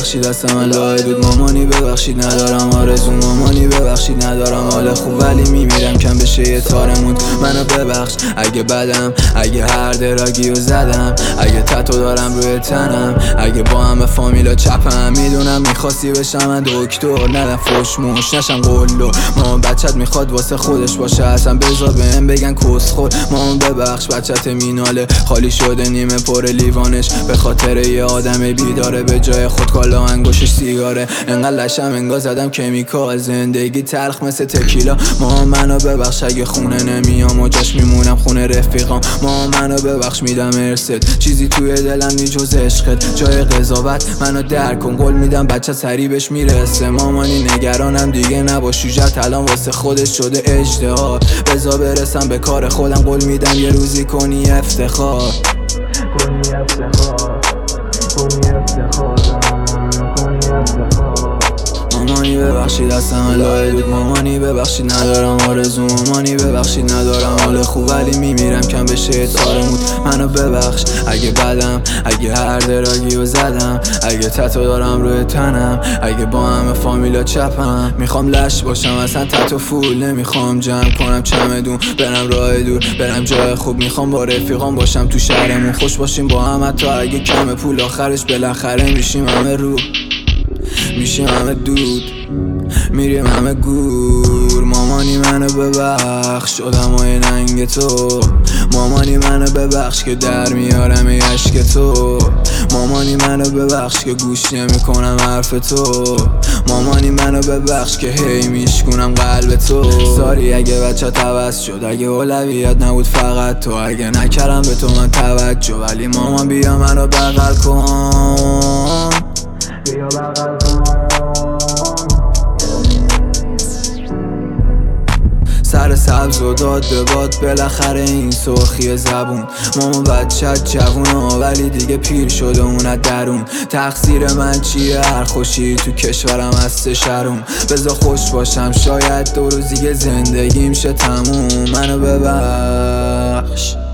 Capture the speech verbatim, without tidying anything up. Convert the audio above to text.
ببخشید دست من لای دود مامانی ببخشید ندارم آرزو مامانی ببخشید ندارم حال خوب ولی میمیرم کم بشه یه تارمون منو ببخش اگه بدم اگه هر دراگیو زدم اگه تتو دارم روی تنم اگه با همه فامیلا چپم میدونم میخواستی بشم من دکتر ندم فوش موش نشم قلو مامان بچت میخواد واسه خودش باشه اصلا بذار بهم بگن کسخور مامان ببخش بچت میناله خالی شده نیمه پر لیوانش به خاطر یه آدم بیداره به جای خود کالا انگوشش سیگاره انقدر لشم انگار زدم کمیکال زندگی تلخ مثل تکیلا مامان منو ببخش اگه خونه نمیام و جاش میمونم خونه رفیقام مامان منو ببخش میدم ارست چیزی توی دلم نی جز عشقت جای قضاوت منو درک کن قول میدم بچه سری بهش میرسه مامانی نگرانم دیگه نباش شجاعت الان واسه خودش شده اجتهاد بذار برسم به کار خودم قول میدم یه روزی کنی افتخار کنی افتخار کنی افتخار کنی افتخار مامانی ببخشید دستم لای دود مامانی ببخشید ندارم آرزو مامانی ببخشید ندارم حال خوب ولی میمیرم کم بشه تارمود منو ببخش اگه بدم اگه هر دراگیو زدم اگه تتو دارم روی تنم اگه با همه فامیلا چپم میخوام لش باشم اصلا تتو فول نمیخوام جمع کنم چمدون برم راه دور برم جای خوب میخوام با رفیقام باشم تو شهرمون خوش باشیم با هم حتی اگه کم پول آخرش بالاخره میشیم همه رو میشیم همه دود میریم همه گور مامانی منو ببخش آدمای ننگ تو مامانی منو ببخش که در میارم اشک تو مامانی منو ببخش که گوش نمی کنم حرف تو مامانی منو ببخش که هی میشکنم قلب تو ساری اگه بچه عوض شد اگه اولویت نبود فقط تو اگه نکردم به تو من توجه ولی مامان بیا منو بغل کن بیا بغل کن سر سبز و داد به باد بالاخره این سرخی زبون مامان بچت جوونه ولی دیگه پیر شده اون درون تقصیر من چیه هر خوشی تو کشورم هست شروم بذار خوش باشم شاید دو روز دیگه زندگیم شه تموم منو ببخش